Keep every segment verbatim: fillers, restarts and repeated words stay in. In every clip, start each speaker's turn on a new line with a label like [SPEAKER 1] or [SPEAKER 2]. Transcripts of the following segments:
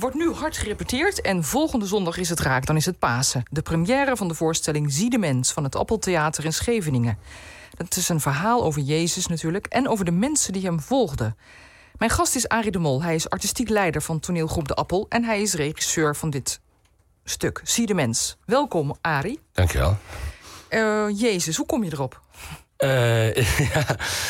[SPEAKER 1] Wordt nu hard gerepeteerd en volgende zondag is het raak, dan is het Pasen. De première van de voorstelling Zie de Mens van het Appeltheater in Scheveningen. Het is een verhaal over Jezus natuurlijk en over de mensen die hem volgden. Mijn gast is Arie de Mol. Hij is artistiek leider van toneelgroep De Appel en hij is regisseur van dit stuk, Zie de Mens. Welkom, Arie.
[SPEAKER 2] Dankjewel.
[SPEAKER 1] Uh, Jezus, hoe kom je erop?
[SPEAKER 2] Uh, ja,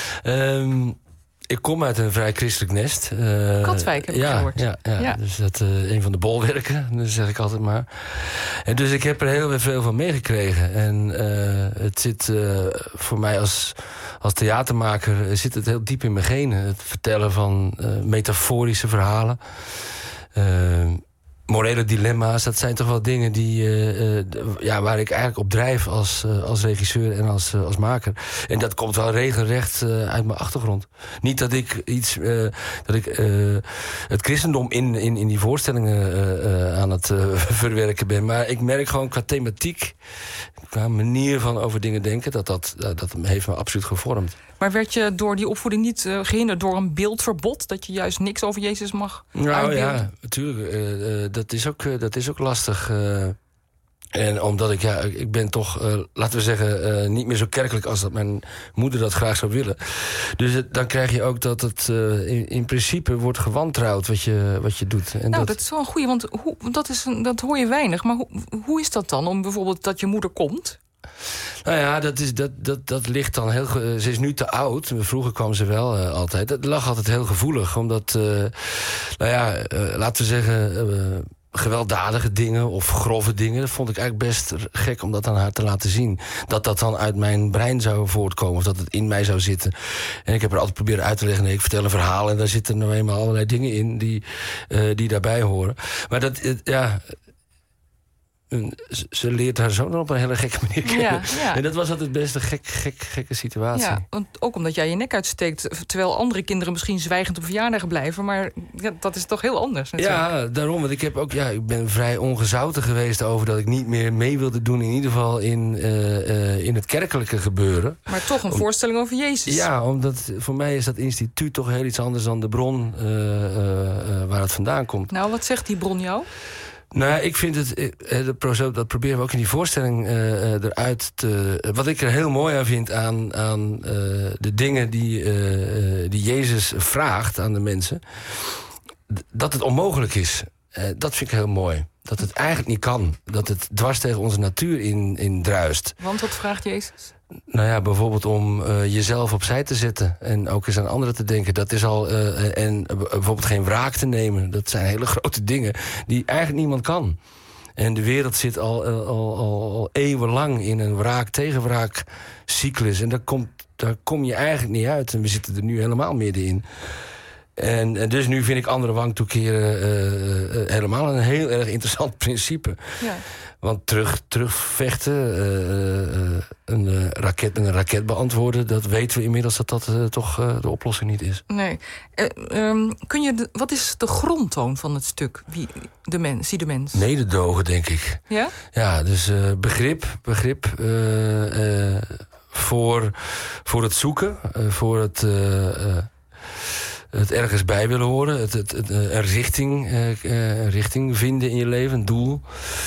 [SPEAKER 2] um, ik kom uit een vrij christelijk nest. Uh,
[SPEAKER 1] Katwijk heb ik
[SPEAKER 2] ja,
[SPEAKER 1] gehoord.
[SPEAKER 2] Ja, ja, ja. Dus dat uh, een van de bolwerken, dat zeg ik altijd maar. En dus ik heb er heel veel van meegekregen. En uh, het zit uh, voor mij als, als theatermaker zit het heel diep in mijn genen. Het vertellen van uh, metaforische verhalen. Uh, Morele dilemma's, dat zijn toch wel dingen die, uh, uh, ja, waar ik eigenlijk op drijf als, uh, als regisseur en als, uh, als maker. En dat komt wel regelrecht uh, uit mijn achtergrond. Niet dat ik iets, uh, dat ik uh, het christendom in, in, in die voorstellingen uh, uh, aan het uh, verwerken ben. Maar ik merk gewoon qua thematiek, qua manier van over dingen denken, dat dat, uh, dat heeft me absoluut gevormd.
[SPEAKER 1] Maar werd je door die opvoeding niet uh, gehinderd door een beeldverbod? Dat je juist niks over Jezus mag
[SPEAKER 2] nou,
[SPEAKER 1] uitbeelden?
[SPEAKER 2] Ja, natuurlijk. Uh, uh, dat, is ook, uh, dat is ook lastig. Uh, en omdat ik, ja, ik ben toch, uh, laten we zeggen, uh, niet meer zo kerkelijk als dat mijn moeder dat graag zou willen. Dus het, dan krijg je ook dat het uh, in, in principe wordt gewantrouwd wat je, wat je doet. En
[SPEAKER 1] nou, dat...
[SPEAKER 2] dat
[SPEAKER 1] is wel een goeie, want hoe, dat, is een, dat hoor je weinig. Maar hoe, hoe is dat dan, om bijvoorbeeld dat je moeder komt?
[SPEAKER 2] Nou ja, dat, is, dat, dat, dat ligt dan heel... Ze is nu te oud. Vroeger kwam ze wel uh, altijd. Dat lag altijd heel gevoelig. Omdat, uh, nou ja, uh, laten we zeggen... Uh, gewelddadige dingen of grove dingen... dat vond ik eigenlijk best gek om dat aan haar te laten zien. Dat dat dan uit mijn brein zou voortkomen... of dat het in mij zou zitten. En ik heb er altijd proberen uit te leggen... nee, ik vertel een verhaal en daar zitten nou eenmaal allerlei dingen in... die, uh, die daarbij horen. Maar dat, uh, ja... Ze leert haar zoon op een hele gekke manier kennen.
[SPEAKER 1] Ja, ja.
[SPEAKER 2] En dat was altijd best een gek, gek, gekke situatie.
[SPEAKER 1] Ja, want ook omdat jij je nek uitsteekt... terwijl andere kinderen misschien zwijgend op verjaardagen blijven... maar ja, dat is toch heel anders natuurlijk.
[SPEAKER 2] Ja, daarom. Want ik, heb ook, ja, ik ben vrij ongezouten geweest over dat ik niet meer mee wilde doen... in ieder geval in, uh, uh, in het kerkelijke gebeuren.
[SPEAKER 1] Maar toch een Om, voorstelling over Jezus.
[SPEAKER 2] Ja, omdat voor mij is dat instituut toch heel iets anders dan de bron... Uh, uh, uh, waar het vandaan komt.
[SPEAKER 1] Nou, wat zegt die bron jou?
[SPEAKER 2] Nou, ik vind het, dat proberen we ook in die voorstelling uh, eruit te... Wat ik er heel mooi aan vind aan, aan uh, de dingen die, uh, die Jezus vraagt aan de mensen... dat het onmogelijk is. Uh, dat vind ik heel mooi. Dat het eigenlijk niet kan. Dat het dwars tegen onze natuur in, in druist.
[SPEAKER 1] Want wat vraagt Jezus?
[SPEAKER 2] Nou ja, bijvoorbeeld om uh, jezelf opzij te zetten. En ook eens aan anderen te denken. Dat is al. Uh, en uh, bijvoorbeeld geen wraak te nemen. Dat zijn hele grote dingen die eigenlijk niemand kan. En de wereld zit al, uh, al, al, al eeuwenlang in een wraak-tegenwraak cyclus. En daar, komt, daar kom je eigenlijk niet uit. En we zitten er nu helemaal middenin. En, en dus nu vind ik andere wang toekeren uh, uh, helemaal een heel erg interessant principe. Ja. Want terug, terugvechten, uh, uh, een, uh, raket met een raket beantwoorden... dat weten we inmiddels dat dat uh, toch uh, de oplossing niet is.
[SPEAKER 1] Nee. Uh, um, kun je de, wat is de grondtoon van het stuk? Wie, de mens, zie de mens?
[SPEAKER 2] Mededogen, denk ik.
[SPEAKER 1] Ja? Ja,
[SPEAKER 2] dus uh, begrip, begrip uh, uh, voor, voor het zoeken, uh, voor het... Uh, uh, het ergens bij willen horen, het, het, het, een, richting, uh, een richting vinden in je leven, een doel.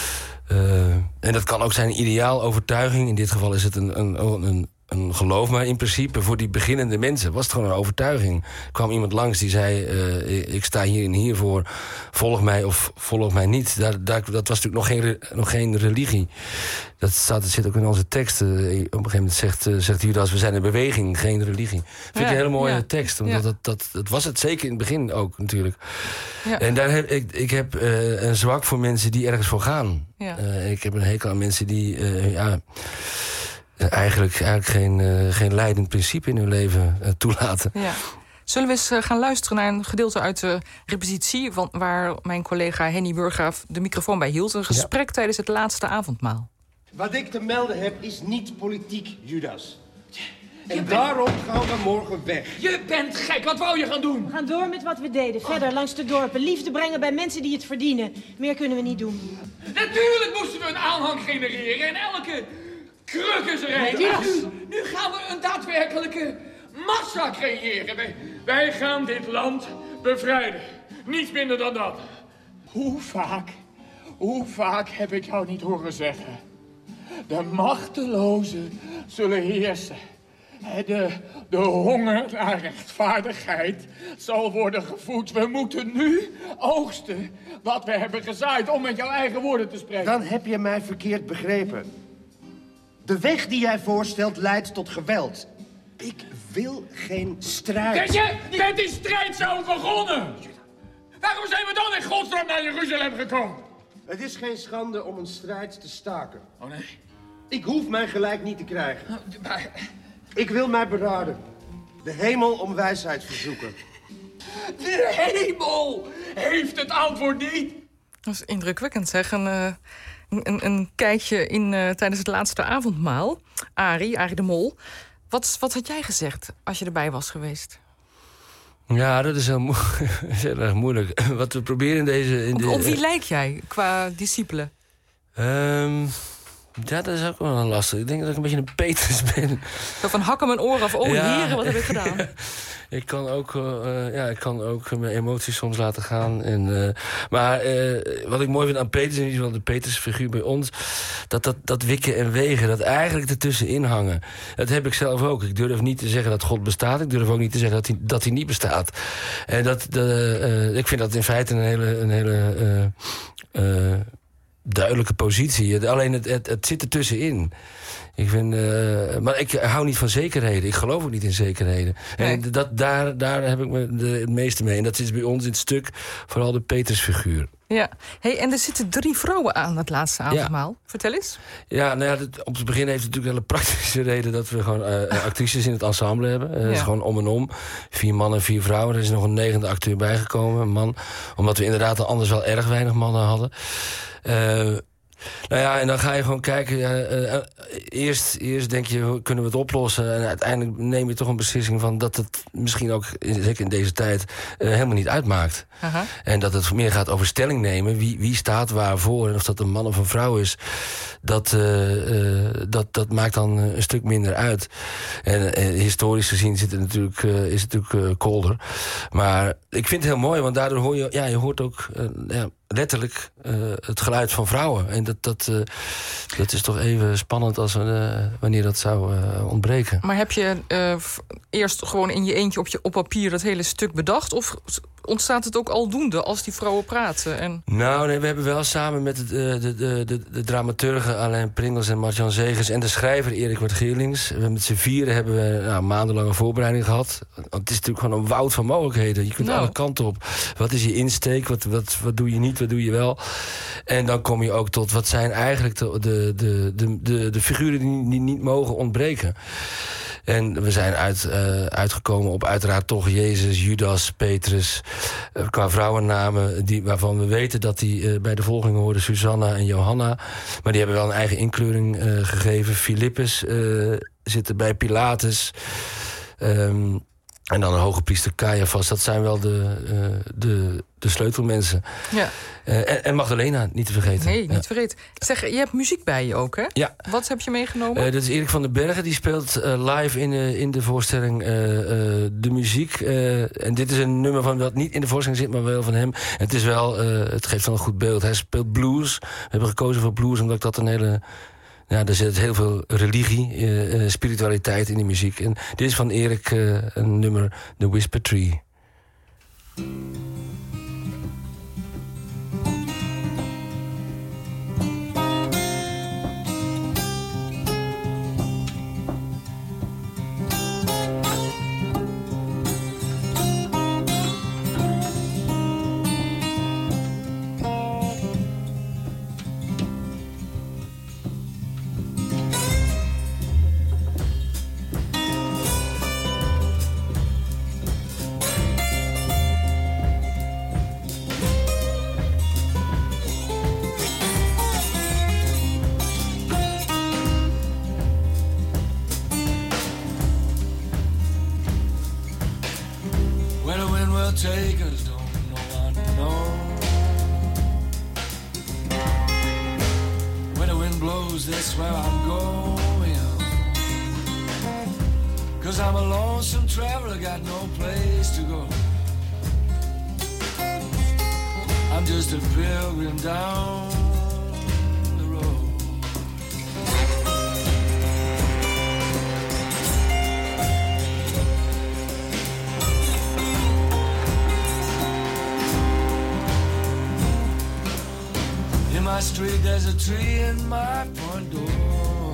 [SPEAKER 2] Uh, en dat kan ook zijn een ideaal, overtuiging. In dit geval is het een, een, een, een geloof, maar in principe voor die beginnende mensen was het gewoon een overtuiging. Er kwam iemand langs die zei, uh, ik sta hier en hiervoor, volg mij of volg mij niet. Daar, daar, dat was natuurlijk nog geen, nog geen religie. Dat, staat, dat zit ook in onze teksten. Op een gegeven moment zegt, uh, zegt Judas, we zijn een beweging, geen religie. Dat vind ik ja, een hele mooie ja. tekst. Omdat ja. dat, dat, dat was het zeker in het begin ook natuurlijk. Ja. En daar heb, ik, ik heb uh, een zwak voor mensen die ergens voor gaan. Ja. Uh, ik heb een hekel aan mensen die... Uh, ja, Eigenlijk, eigenlijk geen, uh, geen leidend principe in hun leven uh, toelaten. Ja.
[SPEAKER 1] Zullen we eens uh, gaan luisteren naar een gedeelte uit de repetitie... Van, waar mijn collega Henny Burgraaf de microfoon bij hield. Een gesprek ja. tijdens het laatste avondmaal.
[SPEAKER 3] Wat ik te melden heb is niet politiek, Judas. En bent... daarom gaan we morgen weg.
[SPEAKER 4] Je bent gek, wat wou je gaan doen?
[SPEAKER 5] We gaan door met wat we deden, verder langs de dorpen. Liefde brengen bij mensen die het verdienen. Meer kunnen we niet doen.
[SPEAKER 4] Natuurlijk moesten we een aanhang genereren en elke... kruk is er een. Ja. Nu, nu gaan we een daadwerkelijke massa creëren. Wij, wij gaan dit land bevrijden. Niets minder dan dat. Hoe vaak, hoe vaak heb ik jou niet horen zeggen? De machtelozen zullen heersen. De, de honger naar rechtvaardigheid zal worden gevoed. We moeten nu oogsten wat we hebben gezaaid, om met jouw eigen woorden te spreken.
[SPEAKER 3] Dan heb je mij verkeerd begrepen. De weg die jij voorstelt leidt tot geweld. Ik wil geen strijd.
[SPEAKER 4] Je bent die strijd zo begonnen. Waarom zijn we dan in godsnaam naar Jeruzalem gekomen?
[SPEAKER 3] Het is geen schande om een strijd te staken.
[SPEAKER 4] Oh nee?
[SPEAKER 3] Ik hoef mijn gelijk niet te krijgen.
[SPEAKER 4] Maar...
[SPEAKER 3] Ik wil mij beraden. De hemel om wijsheid verzoeken.
[SPEAKER 4] De hemel heeft het antwoord niet.
[SPEAKER 1] Dat is indrukwekkend, zeg. Een, uh, een, een kijkje in, uh, tijdens het laatste avondmaal. Arie, Arie de Mol. Wat, wat had jij gezegd als je erbij was geweest?
[SPEAKER 2] Ja, dat is heel, mo- is heel erg moeilijk. Wat we proberen in deze... In
[SPEAKER 1] op,
[SPEAKER 2] de,
[SPEAKER 1] op wie lijk jij qua discipelen?
[SPEAKER 2] Um, ja, dat is ook wel lastig. Ik denk dat ik een beetje een Petrus ben.
[SPEAKER 1] Zo van hakken mijn oor af. Oh,
[SPEAKER 2] ja,
[SPEAKER 1] heren, wat heb ik gedaan? Ja.
[SPEAKER 2] Ik kan ook, uh, ja, ik kan ook mijn emoties soms laten gaan. En, uh, maar uh, wat ik mooi vind aan Petrus, in ieder geval de Petrusfiguur bij ons... dat, dat dat wikken en wegen, dat eigenlijk ertussenin hangen. Dat heb ik zelf ook. Ik durf niet te zeggen dat God bestaat. Ik durf ook niet te zeggen dat hij, dat hij niet bestaat. En dat, de, uh, ik vind dat in feite een hele... Een hele uh, uh, duidelijke positie. Alleen het, het, het zit er tussenin. Ik vind, uh, maar ik hou niet van zekerheden. Ik geloof ook niet in zekerheden. Nee. En dat, daar, daar heb ik me de, het meeste mee. En dat is bij ons in het stuk vooral de Petrusfiguur.
[SPEAKER 1] Ja, hey, en er zitten drie vrouwen aan het laatste avondmaal. Ja. Vertel eens.
[SPEAKER 2] Ja, nou ja, dat, op het begin heeft het natuurlijk een hele praktische reden... dat we gewoon uh, actrices in het ensemble hebben. Uh, ja. Het is gewoon om en om. Vier mannen en vier vrouwen. Er is nog een negende acteur bijgekomen, een man. Omdat we inderdaad anders wel erg weinig mannen hadden. Uh, nou ja, en dan ga je gewoon kijken. Uh, uh, eerst, eerst denk je, kunnen we het oplossen? En uiteindelijk neem je toch een beslissing van... dat het misschien ook, zeker in deze tijd, uh, helemaal niet uitmaakt. Uh-huh. En dat het meer gaat over stelling nemen. Wie, wie staat waarvoor? En of dat een man of een vrouw is... dat, uh, uh, dat, dat maakt dan een stuk minder uit. En uh, historisch gezien zit het natuurlijk, uh, is het natuurlijk uh, kolder. Maar ik vind het heel mooi, want daardoor hoor je... ja, je hoort ook... Uh, ja, letterlijk uh, het geluid van vrouwen. En dat, dat, uh, dat is toch even spannend als uh, wanneer dat zou uh, ontbreken.
[SPEAKER 1] Maar heb je uh, eerst gewoon in je eentje op, je, op papier dat hele stuk bedacht? Of ontstaat het ook aldoende als die vrouwen praten? En...
[SPEAKER 2] Nou, nee, we hebben wel samen met het, uh, de, de, de, de dramaturgen Alain Pringels en Martjan Zegers... en de schrijver Erik Ward Geerlings. We met z'n vieren hebben we nou, maandenlange voorbereiding gehad. Want het is natuurlijk gewoon een woud van mogelijkheden. Je kunt nou. alle kanten op. Wat is je insteek? Wat, wat, wat doe je niet? Wat doe je wel? En dan kom je ook tot wat zijn eigenlijk de, de, de, de, de, de figuren die, die niet mogen ontbreken. En we zijn uit, uh, uitgekomen op uiteraard toch Jezus, Judas, Petrus. Uh, qua vrouwennamen die, waarvan we weten dat die uh, bij de volgelingen hoorden Susanna en Johanna. Maar die hebben wel een eigen inkleuring uh, gegeven. Filippus uh, zit er bij Pilatus. Um, En dan een hoge priester Caiaphas. Dat zijn wel de, uh, de, de sleutelmensen. Ja. Uh, en, en Magdalena, niet te vergeten.
[SPEAKER 1] Nee, niet ja. vergeten. Zeg, je hebt muziek bij je ook, hè?
[SPEAKER 2] Ja.
[SPEAKER 1] Wat heb je meegenomen?
[SPEAKER 2] Uh, dat is Erik van den Bergen. Die speelt uh, live in, uh, in de voorstelling uh, uh, de muziek. Uh, en dit is een nummer van wat niet in de voorstelling zit, maar wel van hem. En het is wel, uh, het geeft wel een goed beeld. Hij speelt blues. We hebben gekozen voor blues, omdat ik dat een hele... Ja, er zit heel veel religie, uh, spiritualiteit in die muziek. En dit is van Erik uh, een nummer, The Whisper Tree.
[SPEAKER 6] Take us, don't know what to know. When the wind blows, that's where I'm going. Cause I'm a lonesome traveler, got no place to go. I'm just a pilgrim down the road. In my street there's a tree in my front door.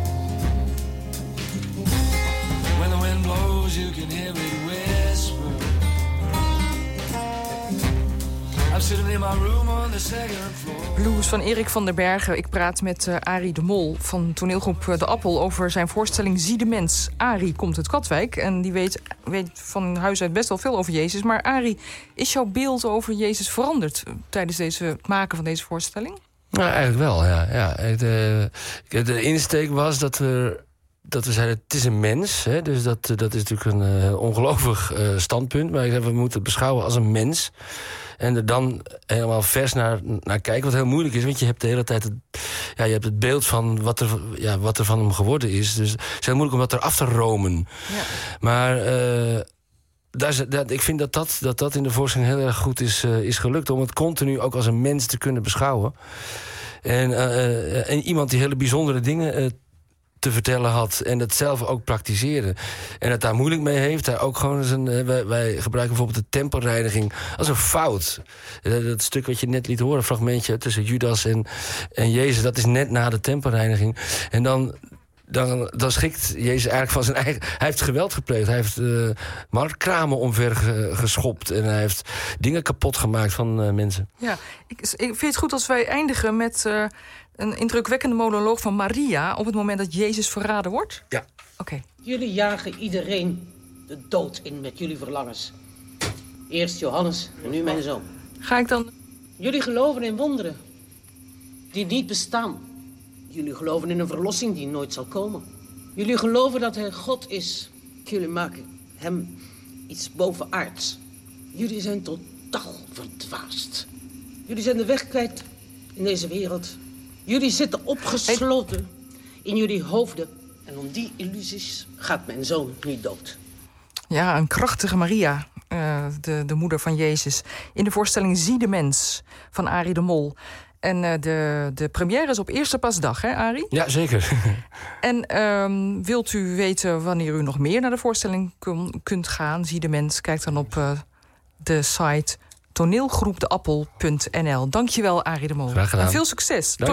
[SPEAKER 6] When the wind blows you can hear it whisper. I'm sitting in my room on the second floor.
[SPEAKER 1] Blues van Erik van der Bergen. Ik praat met uh, Arie de Mol van toneelgroep De Appel over zijn voorstelling Zie de Mens. Arie komt uit Katwijk en die weet, weet van huis uit best wel veel over Jezus. Maar Arie, is jouw beeld over Jezus veranderd tijdens deze, het maken van deze voorstelling?
[SPEAKER 2] Nou, eigenlijk wel, ja. ja. De, de insteek was dat we, dat we zeiden, het is een mens. Hè, dus dat, dat is natuurlijk een uh, ongelooflijk uh, standpunt. Maar ik zei, we moeten het beschouwen als een mens. En er dan helemaal vers naar, naar kijken, wat heel moeilijk is. Want je hebt de hele tijd het, ja, je hebt het beeld van wat er, ja, wat er van hem geworden is. Dus het is heel moeilijk om dat eraf te romen. Ja. Maar uh, daar is, dat, ik vind dat dat, dat dat in de voorstelling heel erg goed is, uh, is gelukt. Om het continu ook als een mens te kunnen beschouwen. En, uh, uh, en iemand die hele bijzondere dingen uh, te vertellen had en dat zelf ook praktiseerde. En het daar moeilijk mee heeft. Hij ook gewoon zijn, wij, wij gebruiken bijvoorbeeld de tempelreiniging als een fout. Dat, dat stuk wat je net liet horen, een fragmentje tussen Judas en, en Jezus, dat is net na de tempelreiniging. En dan, dan, dan schikt Jezus eigenlijk van zijn eigen. Hij heeft geweld gepleegd. Hij heeft uh, marktkramen omver ge, geschopt. En hij heeft dingen kapot gemaakt van uh, mensen.
[SPEAKER 1] Ja, ik, ik vind het goed als wij eindigen met Uh... een indrukwekkende monoloog van Maria op het moment dat Jezus verraden wordt?
[SPEAKER 2] Ja.
[SPEAKER 1] Oké. Okay.
[SPEAKER 7] Jullie jagen iedereen de dood in met jullie verlangens. Eerst Johannes en nu mijn zoon.
[SPEAKER 1] Ga ik dan...
[SPEAKER 7] Jullie geloven in wonderen die niet bestaan. Jullie geloven in een verlossing die nooit zal komen. Jullie geloven dat hij God is. Jullie maken hem iets bovenaards. Jullie zijn totaal verdwaasd. Jullie zijn de weg kwijt in deze wereld. Jullie zitten opgesloten in jullie hoofden. En om die illusies gaat mijn zoon niet dood.
[SPEAKER 1] Ja, een krachtige Maria, uh, de, de moeder van Jezus. In de voorstelling Zie de Mens van Arie de Mol. En uh, de, de première is op Eerste Paasdag, hè Arie?
[SPEAKER 2] Ja, zeker.
[SPEAKER 1] En um, wilt u weten wanneer u nog meer naar de voorstelling kun, kunt gaan? Zie de Mens, kijk dan op uh, de site toneelgroep de appel punt n l. Dankjewel, Arie de Mol.
[SPEAKER 2] Graag gedaan.
[SPEAKER 1] En veel succes.
[SPEAKER 2] Dank